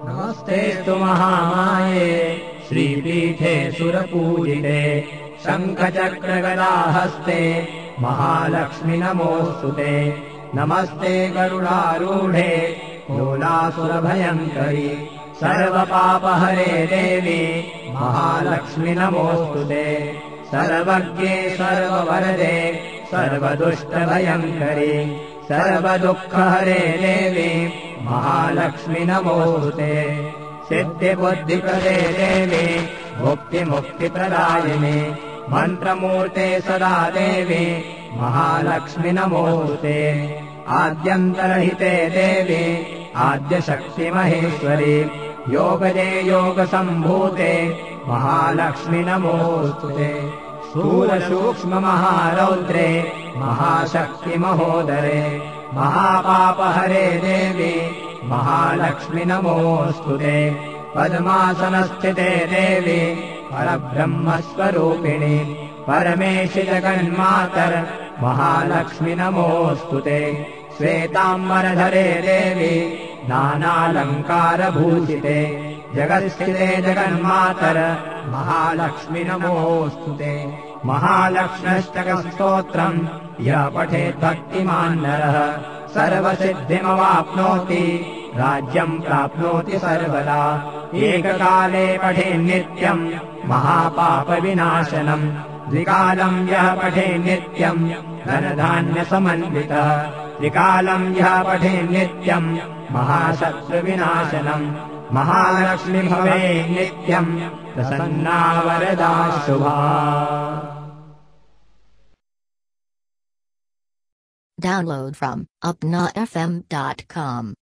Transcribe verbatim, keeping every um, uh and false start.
नमस्तेऽस्तु महामाये श्रीपीठे सुरपूजिते शङ्खचक्रगदाहस्ते महालक्ष्मि नमोऽस्तुते। नमस्ते गरुडारूढे लोलासुरभयङ्करि सर्वपापहरे देवी महालक्ष्मि नमोऽस्तुते। सर्वज्ञे सर्ववरदे सर्वदुष्टभयङ्करि सर्वदुःखहरे देवी महालक्ष्मि नमोऽस्तुते। सिद्धिबुद्धिप्रदे देवी मुक्तिमुक्तिप्रदायिनि मन्त्रमूर्ते सदा देवी महालक्ष्मि नमोऽस्तुते। आद्यन्तरहिते देवी आद्यशक्तिमहेश्वरि योगदे योगसम्भूते महालक्ष्मि नमोऽस्तुते। स्थूलसूक्ष्ममहारौद्रे महाशक्तिमहोदरे महापापहरे देवी महालक्ष्मि नमोऽस्तुते। पद्मासनस्थिते देवी परब्रह्मस्वरूपिणि परमेशि जगन्मातर महालक्ष्मि नमोऽस्तुते। श्वेताम्बरधरे देवी नानालङ्कारभूषिते जगत्स्थिते जगन्मातर महालक्ष्मि नमोऽस्तुते। महालक्ष्म्यष्टकस्तोत्रम् यः पठेत् भक्तिमान् नरः सर्वसिद्धिमवाप्नोति राज्यम् प्राप्नोति सर्वदा। एककाले पठेन्नित्यम् महापापविनाशनम् द्विकालम् यः पठेन्नित्यम् धनधान्यसमन्वितः त्रिकालम् यः पठेन्नित्यम् महाशत्रुविनाशनम् महालक्ष्मी भवे नित्यम् प्रसन्ना वरदा शुभा। Download from upnafm dot com